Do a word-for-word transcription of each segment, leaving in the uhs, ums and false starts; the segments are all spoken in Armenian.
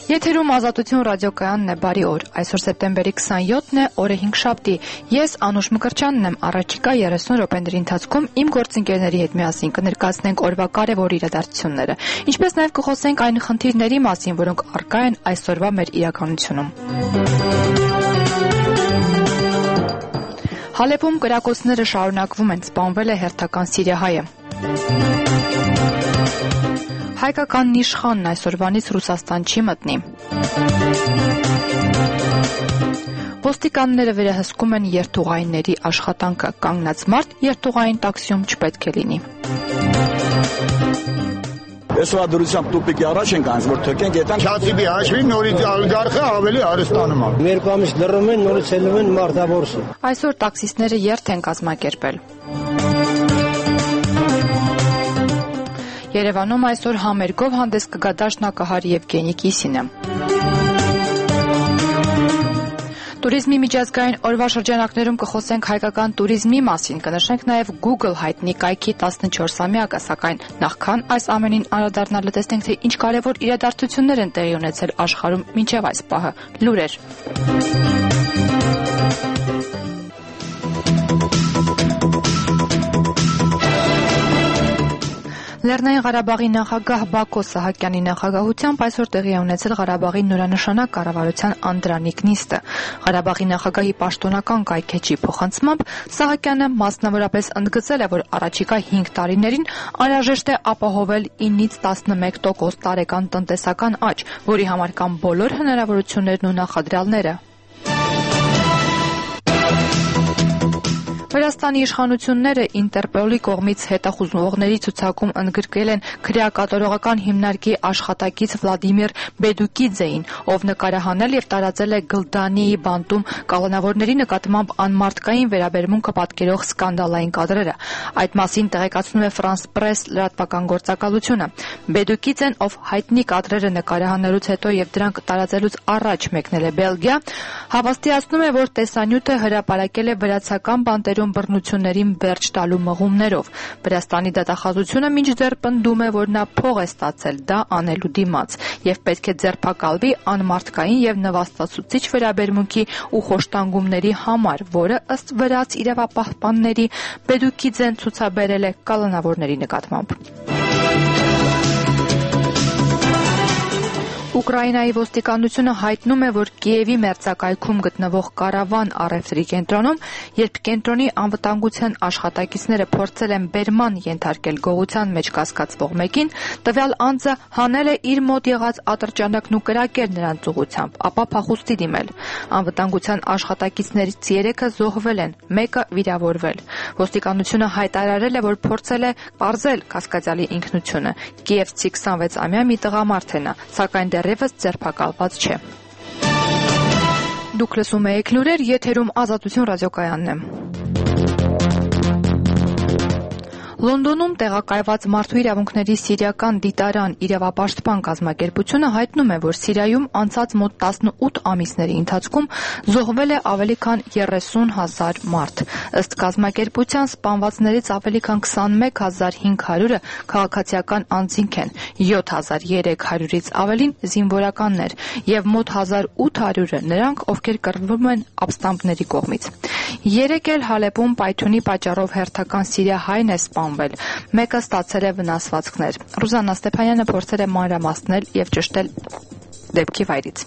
Եթերում Ազատություն ռադիոկայանն է, բարի օր։ Այսօր սեպտեմբերի քսաներկուսն է, օրը հինգշաբթի։ Ես Անուշ Մկրտչյանն եմ, առաջիկա երեսուն րոպեների ընթացքում իմ գործընկերների հետ միասին կներկայացնենք օրվա կարևոր իրադարձությունները, ինչպես նաև կխոսենք այն խնդիրների մասին, որոնք առկա են այսօրվա մեր իրականությունում։ Հալեպում կրակոցները շարունակվում են, սպանվել է հերթական սիրիահայը։ Հայկական իշխանն այսօրվանից Ռուսաստան չի մտնի։ Ոստիկանները վերահսկում են երթուղայինների աշխատանքը, կանգնած մարդ երթուղային տաքսիում չպետք է լինի։ Այսօր դրությամբ տուպիկի առաջ ենք անց որ թքենք այդան Չացիբի հաշվի նորից ալգարխը ավելի հարստանում է։ Երկու ամիս լռում են, նորից ելնում են մարտավորսը։ Այսօր տաքսիստները երթ են կազմակերպել։ Երևանում այսօր համերգով հանդես կգա դաշնակահար Եվգենի Կիսինը։ Տուրիզմի միջազգային օրվա շրջանակներում կխոսենք հայկական տուրիզմի մասին, կնշենք նաև Google հայտնի կայքի տասնչորսամյակը, սակայն նախքան այս ամենին անդրադառնալը տեսնենք, թե ինչ կարևոր իրադարձություններ են տեղի ունեցել աշխարհում մինչև այս պահը։ Լուրեր։ Լեռնային Ղարաբաղի նախագահ Բակո Սահակյանի նախագահությամբ այսօր տեղի է ունեցել Ղարաբաղի նորանշանակ կառավարության անդրանիկ նիստը։ Ղարաբաղի նախագահի պաշտոնական կայքէջի փոխանցմամբ Սահակյանը մասնավորապես ընդգծել է, որ առաջիկա հինգ տարիներին անհրաժեշտ է ապահովել ինից տասնմեկ տոկոս տարեկան տնտեսական աճ, որի համար կան բոլոր հնարավորություններն ու նախադրյալները։ Վրաստանի իշխանությունները Ինտերպոլի կողմից հետախուզողների ցուցակում ընդգրկել են քրեակատարողական հիմնարկի աշխատակից Վլադիմիր Բեդուկիձեին, ով նկարահանել եւ տարածել է Գլդանիի բանտում կալանավորների նկատմամբ անմարդկային վերաբերմունքը պատկերող սկանդալային կադրերը։ Այդ մասին տեղեկացնում է France Press լրատվական գործակալությունը։ Բեդուկիձեն, ով հայտնի կադրերը նկարահանելուց հետո եւ դրանք տարածելուց առաջ մեկնել է Բելգիա, հավաստիացնում է, որ տեսանյութը հրապարակել է վրացական բանտերում բռնություններին վերջ տալու մղումներով։ Վրաստանի դատախազությունը մինչդեռ պնդում է, որ նա փող է ստացել դա անելու դիմաց եւ պետք է ձերբակալվի անմարդկային եւ նվաստացուցիչ վերաբերմունքի ու խոշտանգումների համար, որը ըստ վրաց իրավապահպանների Բեդուկիձեն ցուցաբերել է կալանավորների նկատմամբ։ Ուկրաինայի ոստիկանությունը հայտնում է, որ Կիևի մերձակայքում գտնվող Կարավան առևտրի կենտրոնում, երբ կենտրոնի անվտանգության աշխատակիցները փորձել են բերման ենթարկել գողության մեջ կասկածվող մեկին, տվյալ անձը հանել է իր մոտ եղած ատրճանակն ու կրակել նրանց ուղղությամբ, ապա փախուստի դիմել։ Անվտանգության աշխատակիցներից երեքը զոհվել են, մեկը վիրավորվել։ Ոստիկանությունը հայտարարել է, որ փորձել է պարզել կասկածյալի ինքնությունը։ Կիևցի քսանվեցամյա մի տղամարդ է նա, սակայն դեռևս ձերբակալված չէ։ Դուք լսում եք լուրեր, եթերում Ազատություն ռադիոկայանն է։ Լոնդոնում տեղակայված մարդու իրավունքների սիրիական դիտարան իրավապաշտպան կազմակերպությունը հայտնում է, որ Սիրիայում անցած մոտ տասնութ ամիսների ընթացքում զոհվել է ավելի քան երեսուն հազար մարդ։ Ըստ կազմակերպության սպանվածներից ավելի քան քսանմեկ հազար հինգ հարյուրը քաղաքացիական անձինք են, յոթ հազար երեք հարյուրից ավելին զինվորականներ եւ մոտ հազար ութ հարյուրը նրանք, ովքեր կռվում են ապստամբների կողմից։ Երեկ էլ Հալեպում պայթյունի պատճառով հերթական սիրիահայն է սպանվել։ Մեկը ստացել է վնասվածքներ։ Ռուզաննա Ստեփանյանը փորձել է մանրամասնել եւ ճշտել դեպքի վայրից։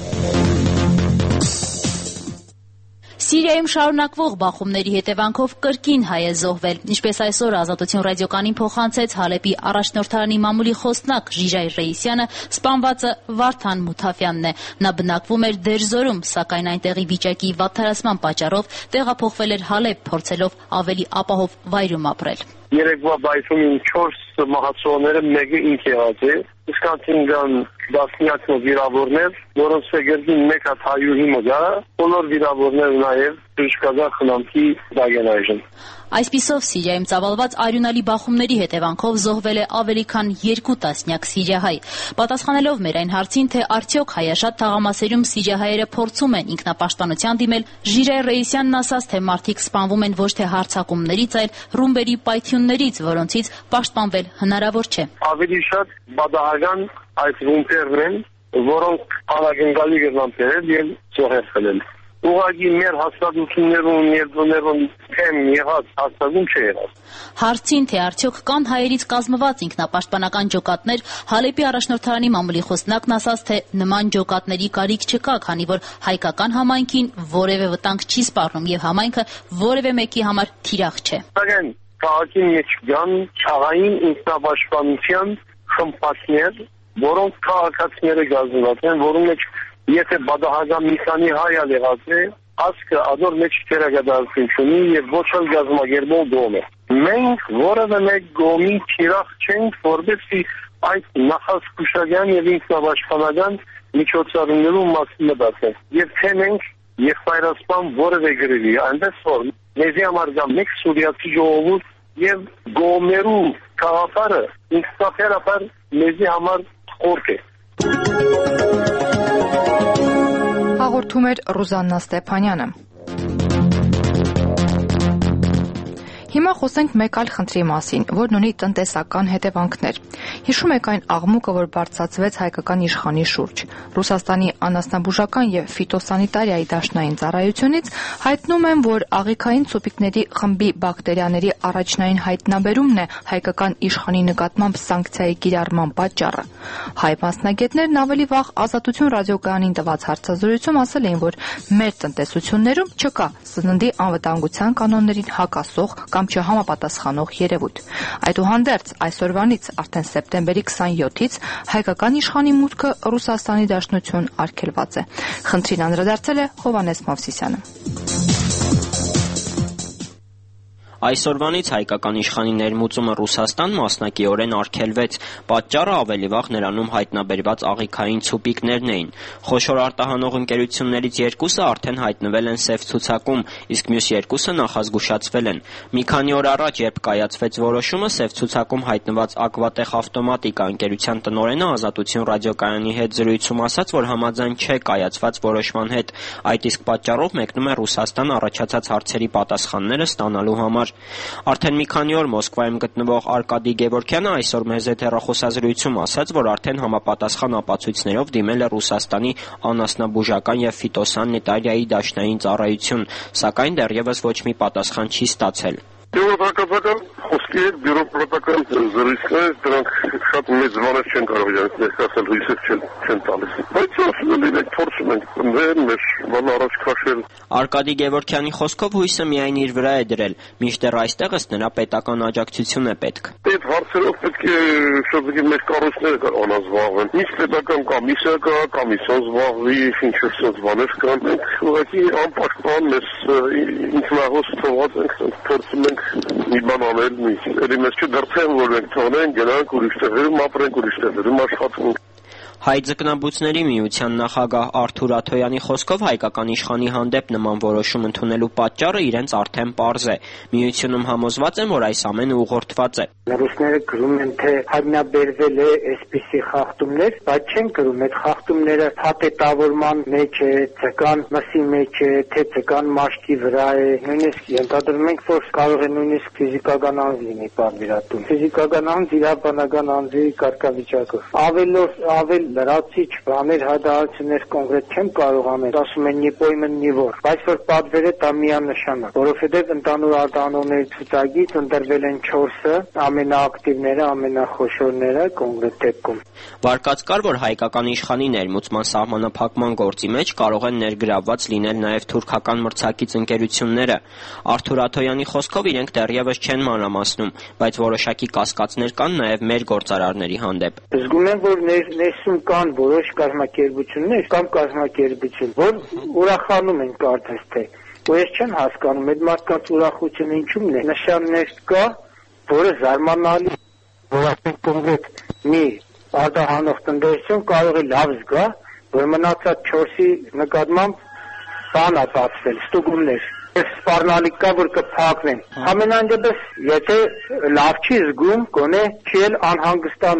Սիրիայում շարունակվող բախումների հետևանքով կրկին հայ է զոհվել, ինչպես այսօր Ազատություն ռադիոկայանին փոխանցեց Հալեպի առաջնորդարանի մամուլի խոսնակ Ժիրայր Ռեյիսյանը, սպանվածը Վարդան Մութաֆյանն է։ Նա բնակվում էր Դերզորում, սակայն այնտեղի վիճակի վատթարացման պատճառով տեղափոխվել էր Հալեպ, փորձելով ավելի ապահով վայրում ապրել։ Երեկվա բայթումին չորս մահացողները մեկը ինք եղած է, իսկ անցինգան դասնյակ վիրավորներ, որոնց վեգերդին մեկ հատ հայուհի մգա, բոլոր վիրավորներ նաև դժկազա խնամքի դագեն այժմ։ Այսպիսով Սիրիայում ծավալված արյունալի բախումների հետևանքով զոհվել է ավելի քան երկու տասնյակ սիրիահայ։ Պատասխանելով մեր այն հարցին, թե արդյոք հայաշատ թաղամասերում սիրիահայերը փորձում են ինքնապաշտպանության դիմել, Ժիրայր Ռեյիսյանն ասաց, թե մարդիկ սպանվում են ոչ թե հարձակումներից, այլ ռումբերի պայթյուններից, որոնցից պաշտպանվել հնարավոր չէ։ Ավելի շատ բադահական այդ ռումբերն են, որոնք արագընկալի գնան բերել եւ զոհեր խլել։ Ուղղակի մեր հաստատություններում, ներդրումներում թեմ եղած հաստատում չէր։ Հարցին, թե արդյոք կան հայերից կազմված ինքնապաշտպանական ջոկատներ, Հալեպի առաջնորդարանի մամուլի խոսնակն ասաց, թե նման ջոկատների կարիք չկա, քանի որ հայկական համայնքին որևէ վտանգ չի սպառնում եւ համայնքը որևէ մեկի համար թիրախ չէ։ Սակայն քաղաքի մեջ կան ցաղային ինքնապաշտպանության խմբակներ, որոնք քաղաքացիները գազնված են, որոնց մեջ եթե բադահական մի քանի հայ ալեղած է, ասկը ադոր մեջ թերագադարություն չունի եւ ոչ էլ գազམ་ագերբող դոմ է։ Մենք որևէ մեկ գոմի թիրախ չենք, որովհետեւ այդ նախազգուշական եւ ինքնապաշտպանական միջոցառումներում մասին մտածել։ Եվ թե մենք եղբայրասպան որևէ գրի, այնպես որ մեզի համար կա մեկ սուրիացի ժողովուրդ եւ գոմերու քաղաքարը ինքնապաշտպանաբար մեզի համար խորք է։ Հաղորդում էր Ռուզաննա Ստեփանյանը։ Հիմա խոսենք մեկ այլ խնդրի մասին, որն ունի տնտեսական հետևանքներ։ Հիշում եք այն աղմուկը, որ բարձրացվեց հայկական իշխանի շուրջ։ Ռուսաստանի անասնաբուժական եւ ֆիտոսանիտարիայի դաշնային ծառայությունից հայտնում են, որ աղիքային ցուպիկների խմբի բակտերիաների առաջնային հայտնաբերումն է հայկական իշխանի նկատմամբ սանկցիայի կիրառման պատճառը։ Հայ մասնագետներն ավելի վաղ Ազատություն ռադիոկայանին տված հարցազրույցում ասել էին, որ մեր տնտեսություններում չկա սննդի անվտանգության կանոններին հակասող կամ չհամապատասխանող երևույթ։ Այդուհանդերձ այսօրվանից արդեն սեպտեմբերի քսանյոթից հայկական իշխանի մուտքը Ռուսաստանի Դաշնություն արգելված է։ Խնդրին անդրադարձել է Հովհաննես Մովսիսյանը։ Այսօրվանից հայկական իշխանի ներմուծումը Ռուսաստան մասնակիորեն արգելվեց, պատճառը ավելի վաղ նրանում հայտնաբերված աղիքային ցուպիկներն էին։ Խոշոր արտահանող ընկերություններից երկուսը արդեն հայտնվել են սև ցուցակում, իսկ մյուս երկուսը նախազգուշացվել են։ Մի քանի օր առաջ, երբ կայացվեց որոշումը, սև ցուցակում հայտնված Ակվատեխ ավտոմատիկա ընկերության տնօրենը Ազատություն ռադիոկայանի հետ զրույցում ասաց, որ համաձայն չէ կայացված որոշման հետ, այդ իսկ պատճառով մեկնում է Ռուսաստան առաջացած հարցերի պատասխանները ստանալու համար։ Արդեն մի քանի օր Մոսկվայում գտնվող Արկադի Գևորգյանը այսօր մեզ հետ հեռախոսազրույցում ասաց, որ արդեն համապատասխան ապացույցներով դիմել է Ռուսաստանի անասնաբուժական եւ ֆիտոսանիտարիայի դաշնային ծառայություն, սակայն դեռևս ոչ մի պատասխան չի ստացել։ Բյուրոկրատական խոսքի հետ բյուրոկրատական զրույցներ դրանք շատ մեծ բաներ չեն կարող իրենք ներկայացնել, հույսեր չեն չեն տալիս։ Բայց ասում եմ, մենք փորձում ենք մեր մեր բանը առաջ քաշել։ Արկադի Գևորգյանի խոսքով հույսը միայն իր վրա է դրել, մինչդեռ այստեղ ըստ նրա պետական աջակցություն է պետք։ Այդ հարցերով պետք է շրջակի մեր կառույցները կարող անազբաղվեն։ Ինչ պետական կոմիսիա կա, կոմիսիոն զբաղվի, ինչ-որ սենց բաներ կան։ Մենք ուղղակի անպաշտպան մեզ ինքնահոս թողած ենք, փորձում ենք մի բան անել, էլի մեզ չդրթեն, որ մենք թողնենք, գնանք ուրիշ տեղերում ապրենք, ուրիշ տեղերում աշխատենք։ Հայ ձկնաբուծների միության նախագահ Արթուր Աթոյանի խոսքով հայկական իշխանի հանդեպ նման որոշում ընդունելու պատճառը իրենց արդեն պարզ է։ Միությունում համոզված են, որ այս ամենը ուղղորդված է։ Ռուսները գրում են, թե հայտնաբերվել է այսպիսի խախտումներ, բայց չեն գրում, այդ խախտումները փաթեթավորման մեջ է, ձկան մսի մեջ է, թե ձկան մաշկի վրա է, նույնիսկ ենթադրում ենք, որ կարող է նույնիսկ ֆիզիկական անձ լինի պատվիրատուն։ Ֆիզիկական անձ իրավաբանական անձի կարգավիճակով։ Ավելով ավել լրացիչ բաներ հադարություններ կոնկրետ չեմ կարող անել, ասում են «не пойман ни вор», բայց որ պատվերը դա միանշանակ, որովհետև ընդհանուր արտահանողների ցուցակից ընտրվել են չորսը ամենաակտիվները, ամենախոշորները կոնկրետ դեպքում։ Վարկած կար, որ հայկական իշխանի ներմուծման սահմանափակման գործի մեջ կարող են ներգրավված լինել նաև թուրքական մրցակից ընկերությունները։ Արթուր Աթոյանի խոսքով իրենք դեռևս չեն մանրամասնում, բայց որոշակի կասկածներ կան նաև մեր գործարարների հանդեպ։ Զգում եմ, որ ներսում կան որոշ կազմակերպություններ կամ կազմակերպություն, որ ուրախանում են կարծես թե, ու ես չեմ հասկանում, այդ մարդկանց ուրախությունը ինչու՞մն է։ Նշաններ կա, որը զարմանալի, որ ասենք կոնկրետ մի արտահանող տնտեսություն կարող է լավ զգա, որ մնացած չորսի նկատմամբ բան է բացվել, ստուգումներ։ Ես սպառնալիք կա, որ կփակվեն։ Ամենայն դեպս, եթե լավ չի զգում, գոնե չի էլ անհանգստանում։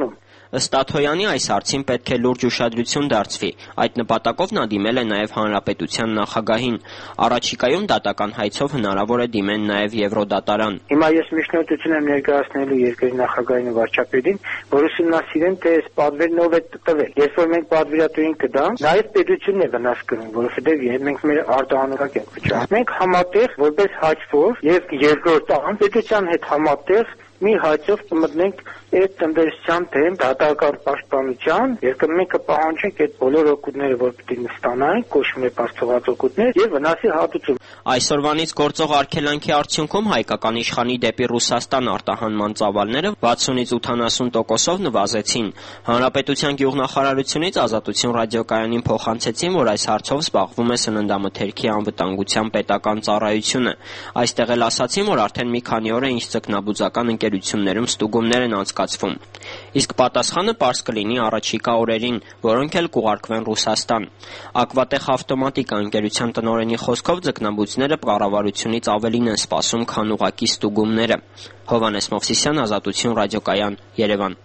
Ըստ Աթոյանի այս հարցին պետք է լուրջ ուշադրություն դարձվի։ Այդ նպատակով նա դիմել է նաև Հանրապետության նախագահին։ Առաջիկայում դատական հայցով հնարավոր է դիմեն նաև Եվրոդատարան։ Հիմա ես միջնորդություն եմ ներկայացնելու երկրի նախագահին ու վարչապետին, որ ուսումնասիրեն, թե այս պատվերն ով է տվել։ Երբ որ մենք պատվիրատուին կդանք, նաև պետությունն է վնաս կրում, որովհետև մենք մեր արտահանորակ ենք վճարում։ Մենք համատեղ որպես հաշվով եւ երկրորդ ան պետության հետ համատեղ մի հաշվով կմտնենք այդ տնտեսության թեմ դատական պաշտպանության, եւ մենք կպահանջենք այդ բոլոր օգուտները, որ պետք է ստանանք, կոչվում է բարձրացած օգուտներ եւ վնասի հատուցում։ Այսօրվանից գործող արգելանքի արդյունքում հայկական իշխանի դեպի Ռուսաստան արտահանման ծավալները վաթսունից ութանասուն տոկոսով նվազեցին։ Հանրապետության գյուղնախարարությունից Ազատություն ռադիոկայանին փոխանցեցին, որ այս հարցով զբաղվում է Սննդամթերքի անվտանգության պետական ծառայությունը։ Այստեղ էլ ասացին, որ արդեն մի քանի օր է ինչ ձկնաբուծական ընկերություններում ստուգումներ են անցկացվում։ Իսկ պատասխանը պարզ կլինի առաջիկա օրերին, որոնք էլ կուղարկվեն Ռուսաստան։ Ակվատեխ ավտոմատիկա ընկերության տնօրենի խոսքով ձկնաբույծները կառավարությունից ավելին են սպասում, քան ուղղակի ստուգումները։ Հովհաննես Մովսիսյան, Ազատություն ռադիոկայան, Երևան։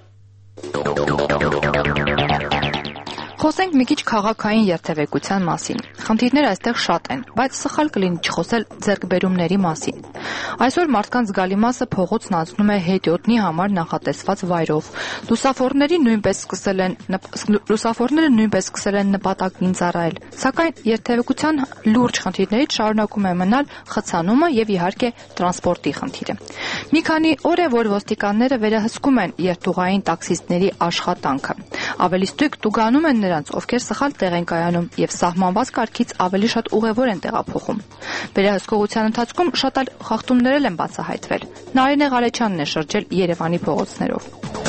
Խոսենք մի քիչ քաղաքային երթևեկության մասին։ Խնդիրները այստեղ շատ են, բայց սխալ կլինի չխոսել ձեռքբերումների մասին։ Այսօր մարդկանց զգալի մասը փողոցն անցնում է հետիոտնի համար նախատեսված վայրով։ Լուսավորները նույնպես սկսել են լուսավորները նույնպես սկսել են նպատակին ծառայել։ Սակայն երթևեկության լուրջ խնդիրներից շարունակում է մնալ խցանումը եւ իհարկե տրանսպորտի խնդիրը։ Մի քանի օր է, որ ոստիկանները վերահսկում են երթուղային տաքսիստների աշխատանքը։ Ավելի ստույգ տուգանում են նրանց, ովքեր սխալ տեղ են կայանում եւ սահմանված կարգից ավելի շատ ուղևոր են տեղափոխում։ Վերահսկողության ընթացքում շատ այլ խախտումներ են բացահայտվել։ Նարինե Ղարեչյանն է շրջել Երևանի փողոցներով։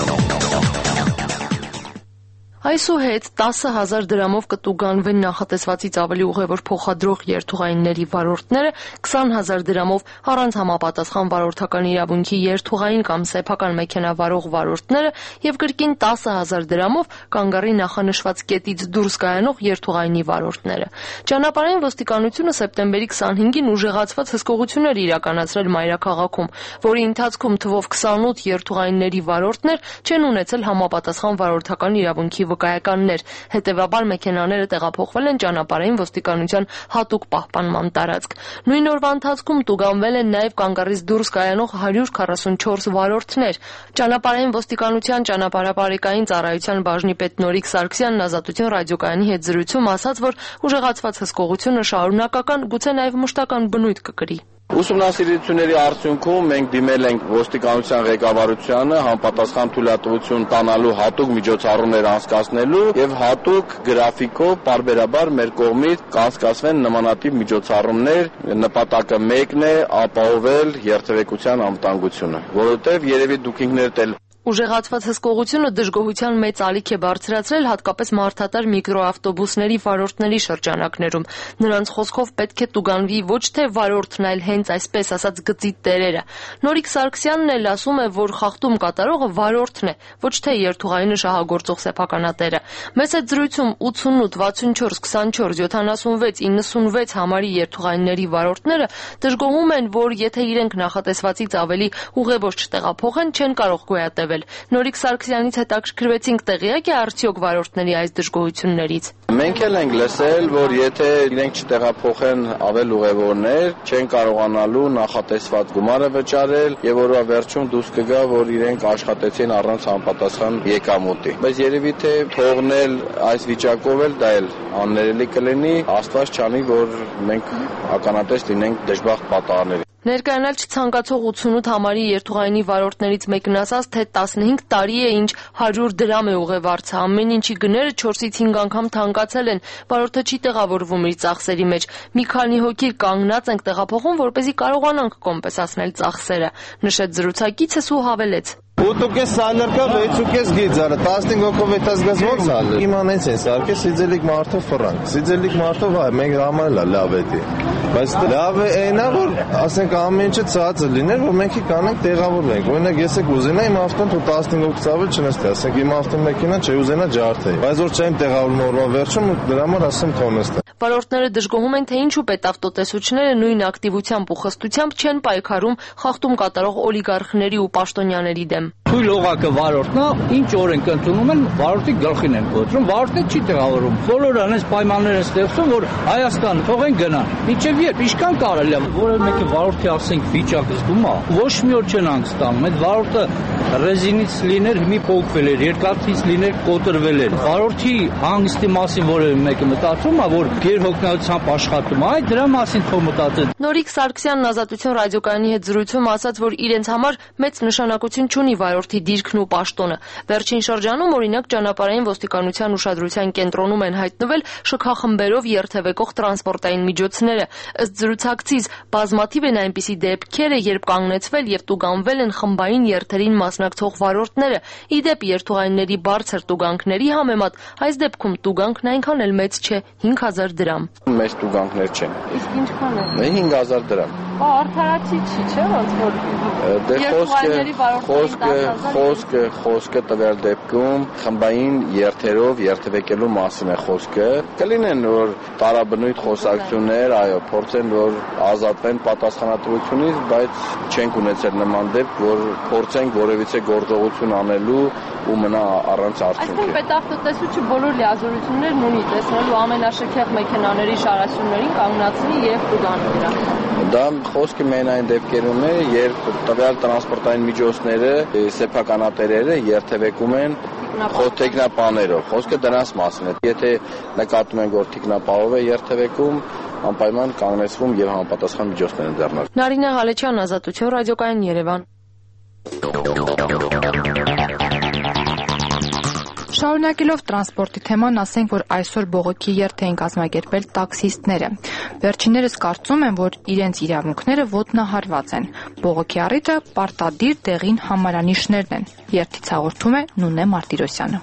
Այսուհետ տասը հազար դրամով կտուգանվեն նախատեսվածից ավելի ուղևոր փոխադրող երթուղայինների վարորդները, քսան հազար դրամով առանց համապատասխան վարորդական իրավունքի երթուղային կամ սեփական մեքենա վարող վարորդները եւ կրկին տասը հազար դրամով կանգառի նախանշված կետից դուրս կայանող երթուղայինի վարորդները։ Ճանապարհային ոստիկանությունը սեպտեմբերի քսանհինգին ուժեղացված հսկողություններ իրականացրել մայրաքաղաքում, որի ընթացքում թվով քսանութ երթուղայինների վարորդներ չեն ունեցել համապատասխան վարորդական իրավունքի վկայականներ, հետևաբար մեքենաները տեղափոխվել են ճանապարհային ոստիկանության հատուկ պահպանման տարածք։ Նույն օրվա ընթացքում տուգանվել են նաև կանգառից դուրս կայանող հարյուր քառասունչորս վարորդներ։ Ճանապարհային ոստիկանության ճանապարհապարեկային ծառայության բաժնի պետ Նորիկ Սարգսյանն Ազատություն ռադիոկայանի հետ զրույցում ասաց, որ ուժեղացված հսկողությունը շարունակական, գուցե նաև մշտական բնույթ կկրի։ Ուսումնասիրությունների արդյունքում մենք դիմել ենք ոստիկանության ղեկավարությանը համապատասխան թույլատվություն տանալու հատուկ միջոցառումներ անցկացնելու եւ հատուկ գրաֆիկով պարբերաբար մեր կողմից կանցկացվեն նմանատիպ միջոցառումներ։ Նպատակը մեկն է՝ ապահովել երթևեկության անվտանգությունը, որովհետեւ երևի դուք ինքներդ էլ Ուժեղացված հսկողությունը դժգոհության մեծ ալիք է բարձրացրել հատկապես մարդատար միկրոավտոբուսների վարորդների շրջանակներում։ Նրանց խոսքով պետք է տուգանվի ոչ թե վարորդն, այլ հենց այսպես ասած գծի տերերը։ Նորիկ Սարգսյանն էլ ասում է, որ խախտում կատարողը վարորդն է, ոչ թե երթուղայինը շահագործող սեփականատերը։ Մեծ այդ զրույցում ութսունութ, վաթսունչորս, քսանչորս, յոթանասունվեց, իննսունվեց համարի երթուղայինների վարորդները դժգոհում են, որ եթե իրենք նախատեսվածից ավելի ուղևոր չտեղափոխեն, չեն կարող գոյատևել։ Նորիկ Սարգսյանից հետաքրքրվեցինք, տեղյակ է արդյոք վարորդների այս դժգոհություններից։ Մենք էլ ենք լսել, որ եթե իրենք չտեղափոխեն ավել ուղևորներ, չեն կարողանալու նախատեսված գումարը վճարել եւ որովա վերջում դուրս կգա, որ իրենք աշխատեցին առանց համապատասխան եկամուտի։ Բայց երևի թե թողնել այս վիճակով էլ դա էլ աններելի կլինի, Աստված չանի, որ մենք ականատես լինենք դժբախտ պատահարների։ Ներկայանալ չցանկացող ութսունութ համարի երթուղայինի վարորդներից մեկն ասաց, թե տասնհինգ տարի է ինչ հարյուր դրամ է ուղևորցը, ամեն ինչի գները չորսից հինգ անգամ թանկացել են, վարորդը չի տեղավորվում իր ծախսերի մեջ։ Մի քանի հոգի կանգնած ենք տեղափոխում, որպեսզի կարողանանք կոմպենսացնել ծախսերը, նշեց զրուցակիցս ու հավելեց. Ութուկես սալերկա վեցուկես գիծարը տասնհինգ հոգով էտազգազ ոնց ալը իմանենց են սարքե սիձելիկ մարդով ֆրանկ սիձելիկ մարդով այ մենք համարելա լավ է դի բայց լավ է այնա որ ասենք ամեն ինչը ծածը լիներ որ մենք կանենք տեղավորվենք օրինակ ես եք ուզենա իմ ավտոն թու տասնհինգ հոգ ծավալ չնստի ասենք իմ ավտոմեքենա չէ ուզենա ջարդեի բայց որ չեմ տեղավորվում օրվա վերջում դրա համար ասեմ թողնստի Վարորդները դժգոհում են, թե ինչու պետավտոտեսուչները նույն ակտիվությամբ ու խստությամբ չեն պայքարում խախտում կատարող օլիգարխների ու պաշտոնյաների դեմ։ թույլ օղակը վարորդն է, ինչ օրենք ընդունում են, վարորդի գլխին են կոտրում, վարորդը չի տեղավորում։ Բոլորը այնպես պայմաններ են ստեղծում, որ Հայաստան թողեն գնան։ Մինչև երբ ինչքան կարելի է, որևէ մեկը վարորդի ասենք վիճակը զգում է, ոչ մի օր չեն հանգստանում։ Այդ վարորդը ռեզինից լիներ, մի փոկվել էր, երկաթից լիներ, կոտրվել էր։ Վարորդի հանգստի մասին որևէ մեկը մտածում է, որ գերհոգնածությամբ աշխատում է, այդ դրա մասին թող մտածեն։ Նորիկ Սարգսյանն Ազատություն ռադիոկայանի հետ զրույցում ասաց, որ իրենց համար մեծ նշանակություն չունի վարորդի դիրքն ու պաշտոնը։ Վերջին շրջանում օրինակ ճանապարհային ոստիկանության ուշադրության կենտրոնում են հայտնվել շքախմբերով երթևեկող տրանսպորտային միջոցները։ Ըստ զրուցակցից բազմաթիվ են այնպիսի դեպքերը, երբ կանգնեցվել եւ տուգանվել են խմբային երթերին մասնակցող վարորդները։ Ի դեպ երթուղայինների բարձր տուգանքների համեմատ այս դեպքում տուգանքն այնքան էլ մեծ չէ՝ հինգ հազար դրամ։ Մեծ տուգանքներ չեն։ Իսկ ինչքան է։ հինգ հազար դրամ։ Բա արդարացի չի, չէ՞ ոնց որ։ Դե խոսքը խոսքը խոսքը խոսքը տվյալ դեպքում խմբային երթերով երթևեկելու մասին է խոսքը։ Կլինեն որ տարաբնույթ խոսակցություններ, այո, փորձեն որ ազատվեն պատասխանատվությունից, բայց չենք ունեցել նման դեպք, որ փորձենք որևիցե գործողություն անելու ու մնա առանց արդյունքի։ Այսինքն պետավտոտեսուչը բոլոր լիազորություններն ունի տեսնելու ամենաշքեղ մեքենաների շարասյուններին կանգնացնի եւ տուգանի դրանք։ Դա խոսքը մեն այն դեպքերում է, երբ տվյալ տրանսպորտային միջոցները, սեփականատերերը երթևեկում են թիկնապահներով։ Խոսքը դրանց մասին է։ Եթե նկատում են, որ թիկնապահով է երթևեկում, անպայման կանգնեցվում եւ համապատասխան միջոցներ են ձեռնարկվում։ Նարինե Հալեչյան, Ազատություն ռադիոկայան, Երևան։ Շարունակելով տրանսպորտի թեման, ասենք, որ այսօր բողոքի երթ էին կազմակերպել տաքսիստները։ Վերջիններս կարծում են, որ իրենց իրավունքները ոտնահարված են։ Բողոքի առիթը պարտադիր դեղին համարանիշներն են։ Երթից հաղորդում է Նունե Մարտիրոսյանը։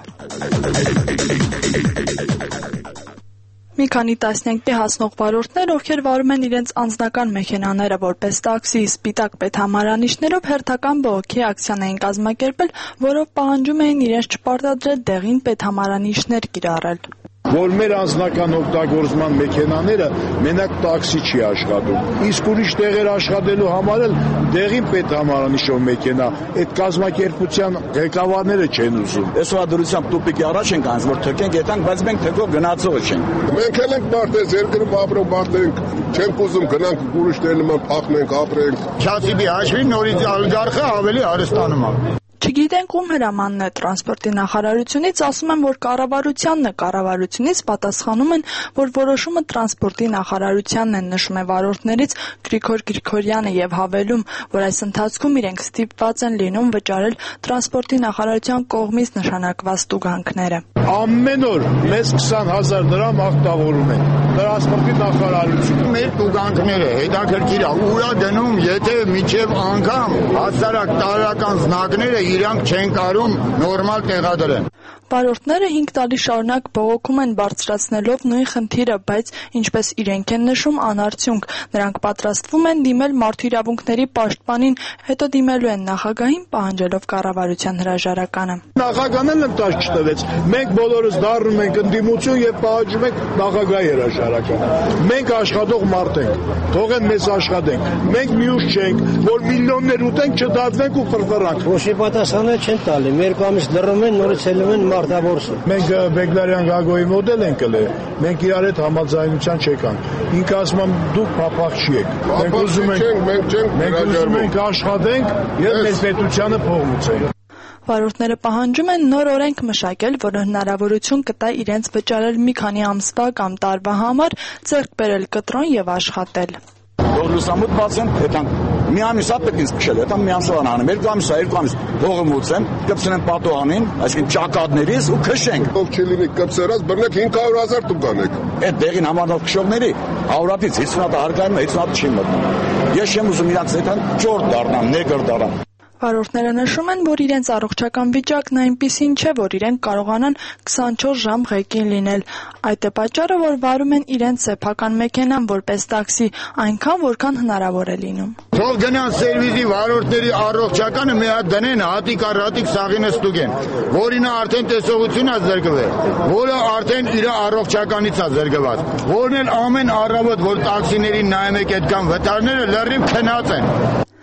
Մի քանի տասնյակի հասնող վարորդներ, ովքեր վարում են իրենց անձնական մեքենաները որպես տաքսի, սպիտակ պետհամարանիշներով հերթական բողոքի ակցիան էին կազմակերպել, որով պահանջում էին իրենց չպարտադրել դեղին պետհամարանիշներ կիրառել։ Որ մեր անձնական օգտագործման մեքենաները մենակ տաքսի չի աշխատում։ Իսկ ուրիշ տեղեր աշխատելու համար էլ դեղին պետհամարանիշով մեքենա, այդ կազմակերպության ղեկավարները չեն ուզում։ Այսօր դրությամբ տուպիկի առաջ ենք անց որ թքենք, եթանք, բայց մենք թքող գնացող չենք։ Մենք էլ ենք մարդես երկրում ապրող մարդենք, չենք ուզում գնանք ուրիշների նման փախնենք, ապրենք։ Չասիբի հաշվի նորից ալգարխը ավելի հարստանում է։ Չգիտենք ում հրամանն է տրանսպորտի նախարարությունից, ասում են, որ կառավարությանն է, կառավարությունից պատասխանում են, որ որոշումը տրանսպորտի նախարարությանն են, նշում է վարորդներից Գրիգոր Գրիգորյանը եւ հավելում, որ այս ընթացքում իրենք ստիպված են լինում վճարել տրանսպորտի նախարարության կողմից նշանակված տուգանքները։ Ամեն օր մեզ քսան հազար դրամ ախտավորում են տրանսպորտի նախարարությունը։ Մեր տուգանքները հետաքրքիր է, ուրա դնում, եթե միջև անգամ հասարակ տարրական զնակները իրանք չեն կարում նորմալ տեղադրեն։ Վարորդները հինգ տարի շարունակ բողոքում են բարձրացնելով նույն խնդիրը, բայց ինչպես իրենք են նշում, անարդյունք։ Նրանք պատրաստվում են դիմել մարդու իրավունքների պաշտպանին, հետո դիմելու են նախագահին, պահանջելով կառավարության հրաժարականը։ Նախագահն էլ ընտաշ չտվեց։ Մենք բոլորս դառնում ենք ընդդիմություն եւ պահանջում ենք նախագահի հրաժարական։ Մենք աշխատող մարդ ենք, թողեն մեզ աշխատենք։ Մենք միուս չենք, որ միլիոններ ուտենք, չդատվենք ու ֆրֆրանք։ Ոչի պատասխանը չեն տալի։ Մեր կամից լռում են, նորից ելնում են մարդաբորսը։ Մենք Բեգլարյան Գագոյի մոդել ենք ել, մենք իրար հետ համաձայնության չեկանք։ Ինքը ասում եմ դուք փափախչի եք։ Մենք ուզում ենք, մենք չենք, մենք ուզում ենք աշխատենք եւ մեզ պետությանը փող մուծենք։ Վարորդները պահանջում են նոր օրենք մշակել, որը հնարավորություն կտա իրենց վճարել մի քանի ամսվա կամ տարվա համար, ձեռք բերել կտրոն եւ աշխատել։ Որ լուսամուտ բացեն, հետանք մի ամիսա պետք ինձ քշել, հետո մի ամսվան անեմ, երկու ամիսա, երկու ամիս հողը մուծեմ, կպցնեմ պատուհանին, այսինքն ճակատներից ու քշենք։ Ով չի լինի կպցրած, բռնեք հինգ հարյուր հազար տուգանեք։ Այդ դեղին համարնով քշողների հարյուրից հիսուն հատ հարկայում է, հիսուն հատ չի մտնում։ Ես չեմ ուզում իրանց հետան ճորտ դառնամ, նեգր դառնամ։ Վարորդները նշում են, որ իրենց առողջական վիճակն այնպիսին չէ, որ իրենք կարողանան քսանչորս ժամ ղեկին լինել։ Այդ է պատճառը, որ վարում են իրենց սեփական մեքենան որպես տաքսի, այնքան որքան հնարավոր է լինում։ Թող գնան սերվիզի վարորդների առողջականը մի հատ դնեն, հատիկ առ հատիկ սաղինը ստուգեն, որին արդեն տեսողություն է զրկվել, որը արդեն իր առողջականից է զրկված, որն էլ ամեն առավոտ, որ տաքսիներին նայում եք այդքան վտարները լրիվ քնած են։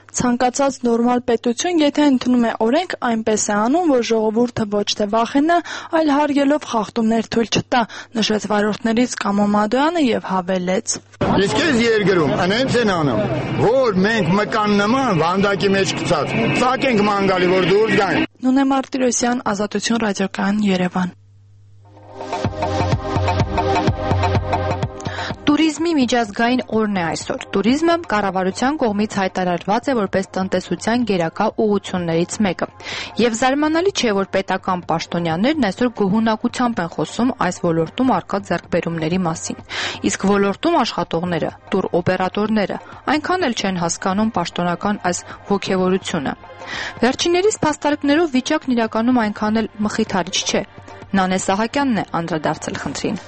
Ցանկացած նորմալ պետություն, եթե ընդունում է օրենք, այնպես է անում, որ ժողովուրդը ոչ թե վախենա, այլ հարգելով խախտումներ թույլ չտա, նշեց վարորդներից Կամո Մադոյանը եւ հավելեց. Իսկ այս երկրում այնց են անում, որ մենք մկան նման վանդակի մեջ գցած, ցակենք մանգալի, որ դուրս գան։ Նունե Մարտիրոսյան, Ազատություն ռադիոկայան, Երևան։ Տուրիզմի միջազգային օրն է այսօր։ Տուրիզմը կառավարության կողմից հայտարարված է որպես տնտեսության գերակա ուղղություններից մեկը։ Եվ զարմանալի չէ, որ պետական պաշտոնյաներն այսօր գոհունակությամբ են խոսում այս ոլորտում առկա ձեռքբերումների մասին։ Իսկ ոլորտում աշխատողները, տուրօպերատորները այնքան էլ չեն հասկանում պաշտոնական այս ոգևորությունը։ Վերջիններիս փաստարկներով վիճակն իրականում այնքան էլ մխիթարիչ չէ։ Նանե Սահակյանն է անդրադարձել խնդրին։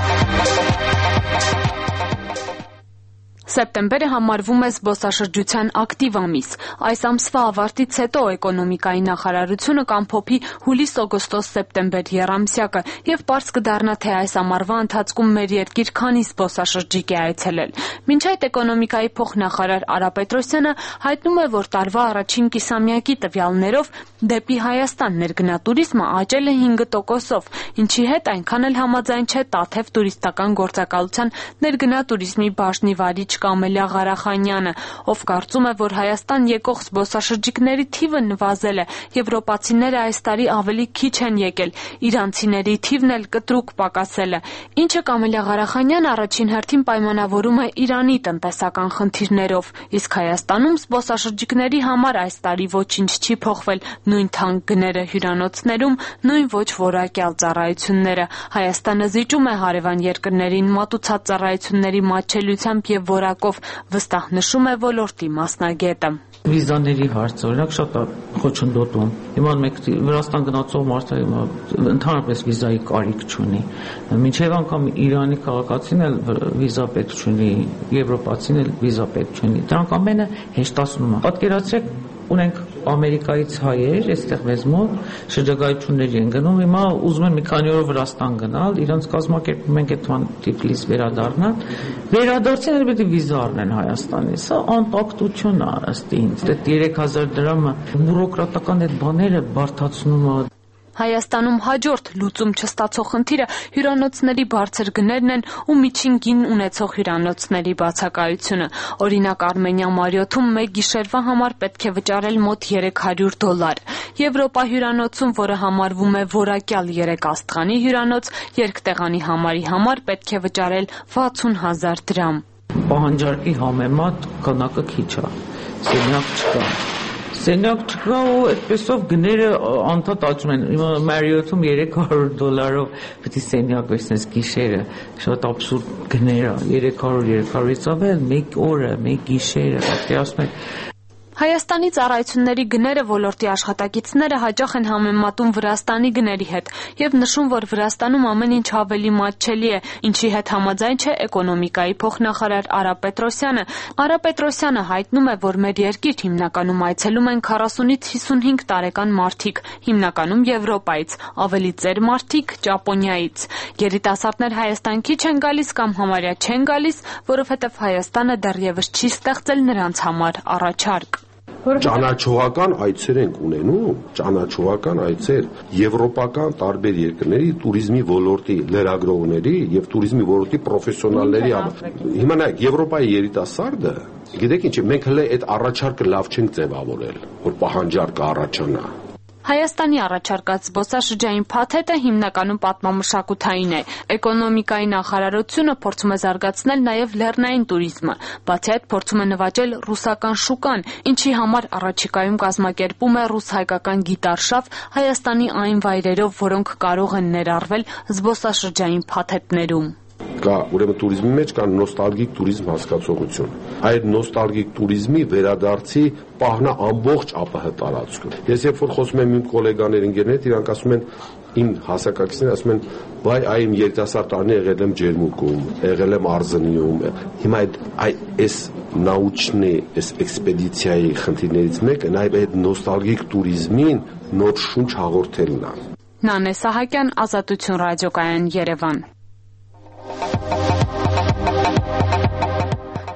Սեպտեմբերը համարվում է զբոսաշրջության ակտիվ ամիս։ Այս ամսվա ավարտից հետո էկոնոմիկայի նախարարությունը կամփոփի հուլիս-օգոստոս-սեպտեմբեր եռամսյակը եւ պարզ կդառնա, թե այս ամառվա ընթացքում մեր երկիր քանի զբոսաշրջիկ է այցելել։ Մինչ այդ էկոնոմիկայի փոխնախարար Արա Պետրոսյանը հայտնում է, որ տարվա առաջին կիսամյակի տվյալներով դեպի Հայաստան ներգնատուրիզմը աճել է հինգ տոկոսով, ինչի հետ այնքան էլ համաձայն չէ Տաթև տուրիստական գործակալության ներգնատուրիզմի բաժնի վարիչ Կամելիա Ղարախանյանը, ով կարծում է, որ Հայաստան եկող զբոսաշրջիկների թիվը նվազել է, եվրոպացիները այս տարի ավելի քիչ են եկել, իրանցիների թիվն էլ կտրուկ պակասել է, ինչը Կամելիա Ղարախանյանը առաջին հերթին պայմանավորում է Իրանի տնտեսական խնդիրներով, իսկ Հայաստանում զբոսաշրջիկների համար այս տարի ոչինչ չի փոխվել, նույն թանկ գները հյուրանոցներում, նույն ոչ որակյալ ծառայությունները։ Հայաստանը զիջում է հարևան երկրներին մատուցած ծառայությունների մատչելիությամբ եւ որակով, վստահ նշում է ոլորտի մասնագետը։ Վիզաների հարցը օրինակ շատ է խոչընդոտում։ Հիմա մեկ Վրաստան գնացող մարդը ընդհանրապես վիզայի կարիք չունի։ Մինչև անգամ Իրանի քաղաքացին էլ վիզա պետք չունի, եվրոպացին էլ վիզա պետք չունի։ Դրանք ամենը հեշտացնում է։ Պատկերացրեք, ունենք Ամերիկայից հայեր, այստեղ մեզ մոտ շրջագայությունների են գնում, հիմա ուզում են մի քանի օր Վրաստան գնալ, իրանց կազմակերպում ենք այդքան Տիֆլիս վերադառնալ, վերադարձին էլ պետք է վիզա առնեն Հայաստանից, սա անտակտություն է ըստ ինձ, այդ երեք հազար դրամը բյուրոկրատական այդ բաները բարդացնում է։ Հայաստանում հաջորդ լուծում չստացող խնդիրը հյուրանոցների բարձր գներն են ու միջին գին ունեցող հյուրանոցների բացակայությունը։ Օրինակ Արմենիա Մարիոթում մեկ գիշերվա համար պետք է վճարել մոտ երեք հարյուր դոլար։ Եվրոպա հյուրանոցում, որը համարվում է որակյալ երեք աստղանի հյուրանոց, երկտեղանի համարի համար պետք է վճարել վաթսուն հազար դրամ։ Պահանջարկի համեմատ քանակը քիչ է, սենյակ չկա։ Սենյակ չկա ու այդպեսով գները անդադ աճում են։ Հիմա Marriott-ում երեք հարյուր դոլարով պետք է սենյակ վերցնես գիշերը, շատ աբսուրդ գներ է, երեք հարյուր երեք հարյուրից ավել մեկ օրը, մեկ գիշերը, պատկերացնում եք։ Հայաստանի ծառայությունների գները ոլորտի աշխատակիցները հաճախ են համեմատում Վրաստանի գների հետ եւ նշում, որ Վրաստանում ամեն ինչ ավելի մատչելի է, ինչի հետ համաձայն չէ էկոնոմիկայի փոխնախարար Արա Պետրոսյանը։ Արա Պետրոսյանը հայտնում է, որ մեր երկիր հիմնականում այցելում են քառասունից հիսունհինգ տարեկան մարդիկ, հիմնականում Եվրոպայից, ավելի ծեր մարդիկ Ճապոնիայից։ Երիտասարդներ Հայաստան քիչ են գալիս կամ համարյա չեն գալիս, որովհետեւ Հայաստանը դեռևս չի ստեղծել նրանց համար առաջարկ։ Ճանաչողական այցեր ենք ունենում, ճանաչողական այցեր եվրոպական տարբեր երկրների туриզմի ոլորտի լրագրողների եւ туриզմի ոլորտի պրոֆեսիոնալների համար։ Հիմա նայեք, Եվրոպայի երիտասարդը, գիտեք ինչ, մենք հələ այդ առաջարկը լավ չենք ձևավորել, որ պահանջարկը առաջանա։ Հայաստանի առաջարկած զբոսաշրջային փաթեթը հիմնականում պատմամշակութային է։ Էկոնոմիկայի նախարարությունը փորձում է զարգացնել նաև լեռնային туриզմը, բացի այդ փորձում է նվաճել ռուսական շուկան, ինչի համար առաջիկայում կազմակերպում է ռուս-հայկական գիտարշավ Հայաստանի այն վայրերով, որոնք կարող են ներառվել զբոսաշրջային փաթեթներում։ Կա ուրեմն туриզմի մեջ կա նոստալգիկ туриզմ հասկացողություն։ Այդ նոստալգիկ туриզմի վերադարձի պահնա ամբողջ ԱՊՀ տարածքում։ Ես երբ որ խոսում եմ իմ գոլեգաներ ընկերներ, իրանք ասում են իմ հասակակիցները ասում են, «Բայ այ իմ երիտասարդ տարին եղել եմ Ջերմուկում, եղել եմ Արզնիում»։ Հիմա այդ այս նաուչնի, այս էքսպեդիցիայի խնդիրներից մեկը նաև այդ նոստալգիկ туриզմին նոր շունչ հաղորդելն է։ Նանե Սահակյան, Ազատություն ռադիոկայան, Երևան։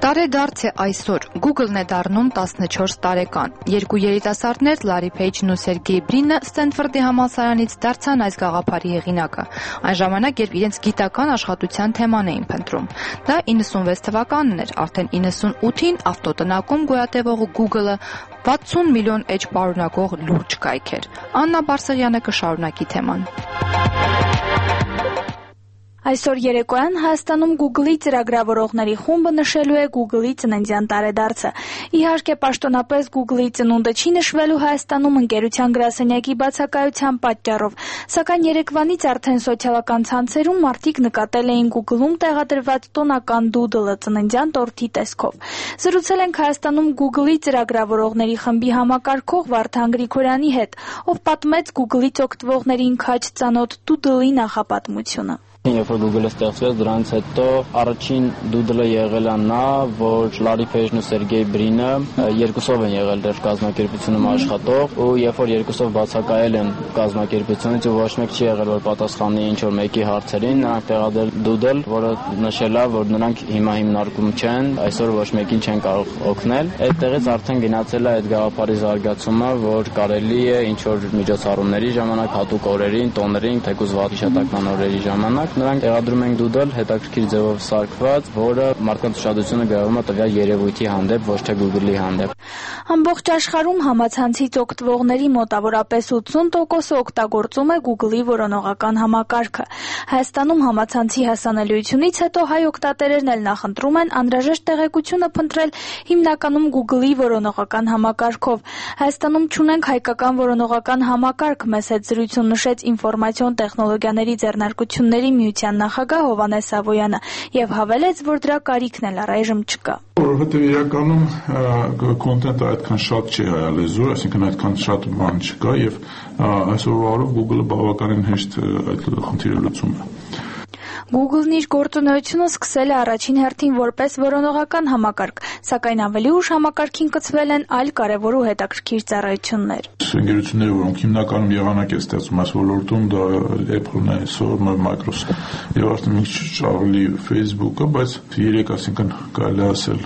Տարեդարձ է այսօր։ Google-ն է դառնում տասնչորս տարեկան։ Երկու երիտասարդներ Լարի Փեյջն ու Սերգեյ Բրինը Ստենֆորդի համալսարանից դարձան այս գաղափարի հեղինակը։ Այն ժամանակ, երբ իրենց գիտական աշխատության թեման էին փնտրում։ Դա իննսունվեց թվականն էր, արդեն իննսունութին ավտոտնակում գոյատևող Google-ը վաթսուն միլիոն էջ պարունակող լուրջ կայք էր։ Աննա Բարսեղյանը կշարունակի թեման։ Այսօր երեկոյան Հայաստանում Google-ի ծրագրավորողների խումբը նշելու է Google-ի ծննդյան տարեդարձը։ Իհարկե, պաշտոնապես Google-ի ծնունդը չի նշվելու Հայաստանում ընկերության գրասենյակի բացակայության պատճառով, սակայն երեկվանից արդեն սոցիալական ցանցերում մարդիկ նկատել էին Google-ում տեղադրված տոնական դուդլը ծննդյան տորթի տեսքով։ Զրուցել ենք Հայաստանում Google-ի ծրագրավորողների խմբի համակարգող Վարդան Գրիգորյանի հետ, ով պատմեց Google-ից օգտվողներին քաջ ծանոթ դուդլի նախապատմությունը։ Երբ որ Google-ը ստեղծվեց, դրանից հետո առաջին դուդլը եղել է նա, որ Լարի Փեյջն ու Սերգեյ Բրինը երկուսով են եղել դեռ կազմակերպությունում աշխատող, ու երբ որ երկուսով բացակայել են կազմակերպությունից ու ոչ մեկ չի եղել, որ պատասխանի ինչ-որ մեկի հարցերին, նրանք տեղադրել դուդլ, որը նշել է, որ նրանք հիմա հիմնարկում չեն, այսօր ոչ մեկին չեն կարող օգնել։ Այդտեղից արդեն գնացել է այդ գաղափարի զարգացումը, որ կարելի է ինչ-որ միջոցառումների ժամանակ, հատուկ օրերին, տոներին, թեկուզ վաթիշատական օրերի ժամանակ նրանք տեղադրում են դուդլ հետաքրքիր ձևով սարքված, որը մարդկանց ուշադրությունը գրավում է տվյալ երևույթի հանդեպ, ոչ թե Google-ի հանդեպ։ Ամբողջ աշխարհում համացանցից օգտվողների մոտավորապես ութսուն տոկոսը օգտագործում է Google-ի որոնողական համակարգը։ Հայաստանում համացանցի հասանելիությունից հետո հայ օգտատերերն էլ նախընտրում են անհրաժեշտ տեղեկությունը փնտրել հիմնականում Google-ի որոնողական համակարգով։ Հայաստանում չունենք հայկական որոնողական համակարգ, մեզ հետ զրույցում նշեց ինֆորմացիոն տեխնոլոգիաների ձեռնարկությունների միության նախագահ Հովհաննես Սավոյանը եւ հավելեց, որ դրա կարիքն էլ առայժմ չկա։ Որովհետեւ իրականում կոնտենտը այդքան շատ չի հայալեզու, այսինքն այդքան շատ բան չկա եւ այսօրվա օրով Google-ը բավականին հեշտ այդ խնդիրը լուծում է։ Google-ն իր գործունեությունը սկսել է առաջին հերթին որպես որոնողական համակարգ, սակայն ավելի ուշ համակարգին կցվել են այլ կարևոր ու հետաքրքիր ծառայություններ։ Ընկերությունները, որոնք հիմնականում եղանակ են ստեղծում այս ոլորտում, դա Apple-ն է, Sony, Microsoft եւ արդեն մի քիչ ավելի Facebook-ը, բայց երեք, ասինքն կարելի է ասել,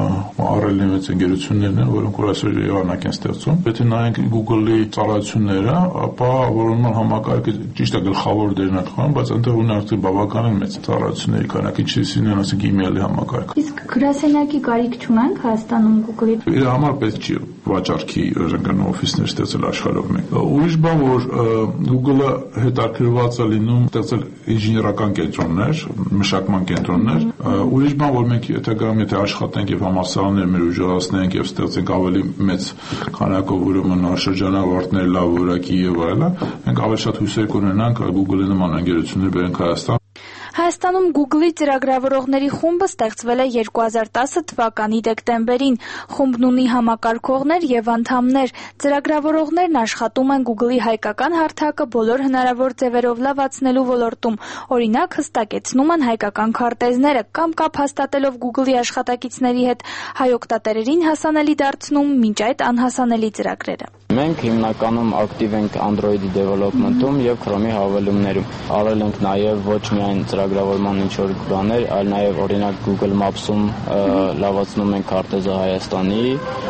առավել մեծ ընկերություններն են, որոնք որ այսօր եղանակ են ստեղծում։ Եթե նայենք Google-ի ծառայությունները, ապա որոնման համակարգը ճիշտ է գլխավոր դերն է խաղում, բայց այնտեղ ունի արդեն բավական մեծ ծառայությունների քանակի, ինչիսին են ասենք email-ի համակարգ։ Իսկ գրասենյակի կարիք չունենք Հայաստանում Google-ի։ Իր համար պետք չի վաճառքի օրենքական օֆիսներ ստեղծել աշխարհով մեկ։ Ուրիշ բան, որ Google-ը հետաքրքրված է լինում ստեղծել ինժեներական կենտրոններ, մշակման կենտրոններ։ Ուրիշ բան, որ մենք եթե գամ, եթե աշխատենք եւ համալսարաններ մեր ուժեղացնենք եւ ստեղծենք ավելի մեծ քանակով ուրեմն շրջանավարտներ, լավ որակի եւ այլն, մենք ավելի շատ հույսեր կունենանք Google-ի նման ընկերություններ բերենք Հայաստան։ Հայաստանում Google-ի ծրագրավորողների խումբը ստեղծվել է երկու հազար տասը թվականի դեկտեմբերին։ Խումբն ունի համակարգողներ եւ անդամներ։ Ծրագրավորողներն աշխատում են Google-ի հայկական հարթակը բոլոր հնարավոր ձևերով լավացնելու ոլորտում։ Օրինակ, հստակեցնում են հայկական քարտեզները կամ կապ հաստատելով Google-ի աշխատակիցների հետ հայ օգտատերերին հասանելի դարձնում մինչ այդ անհասանելի ծրագրերը։ Մենք հիմնականում ակտիվ ենք Android-ի development-ում եւ Chrome-ի հավելումներում։ Արել ենք նաեւ ոչ միայն ծրագրավորման ինչ-որ բաներ, այլ նաեւ օրինակ Google Maps-ում լավացնում ենք քարտեզը Հայաստանի,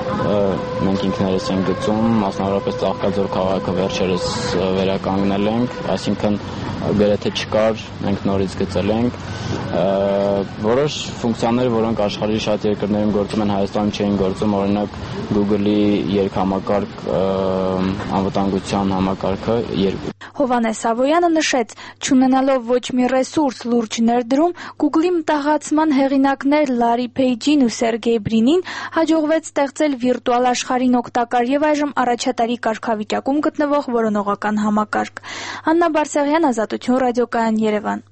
մենք ինքներս ենք գծում, մասնավորապես Ծաղկաձոր քաղաքը վերջերս վերականգնել ենք, այսինքն գրեթե չկար, մենք նորից գծել ենք։ Որոշ ֆունկցիաներ, որոնք աշխարհի շատ երկրներում գործում են, Հայաստանում չէին գործում, օրինակ Google-ի երկհամակարգ անվտանգության համակարգը երկու։ Հովհաննես Սավոյանը նշեց, չունենալով ոչ մի ռեսուրս լուրջ ներդրում, Google-ի մտահղացման հեղինակներ Լարի Փեյջին ու Սերգեյ Բրինին հաջողվեց ստեղծել վիրտուալ աշխարհին օգտակար եւ այժմ առաջատարի կարգավիճակում գտնվող որոնողական համակարգ։ Աննա Բարսեղյան, Ազատություն, ռադիոկայան, Երևան։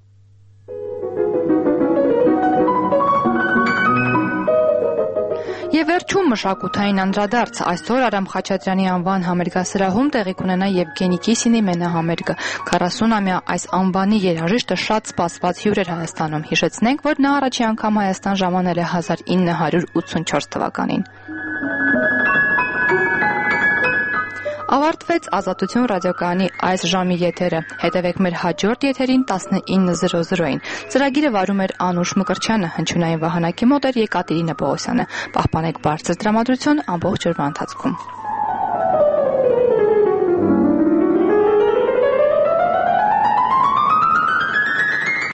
Եվ վերջում մշակութային անդրադարձ այսօր Արամ Խաչատրյանի անվան համերգասրահում տեղի կունենա Եվգենի Կիսինի մենահամերգը։ քառասունամյա այս անվանի երաժիշտը շատ սպասված հյուր էր Հայաստանում։ Հիշեցնենք, որ նա առաջի անգամ Հայաստան ժամանել է հազար ինը հարյուր ութսունչորս թվականին։ Ավարտվեց Ազատություն ռադիոկայանի այս ժամի եթերը։ Հետևեք մեր հաջորդ եթերին տասնինը զրո զրոին։ Ծրագիրը վարում էր Անուշ Մկրտչյանը, հնչյունային վահանակի մոտ էր Եկատերինա Պողոսյանը։ Պահպանեք բարձր տրամադրություն ամբողջ օրվա ընթացքում։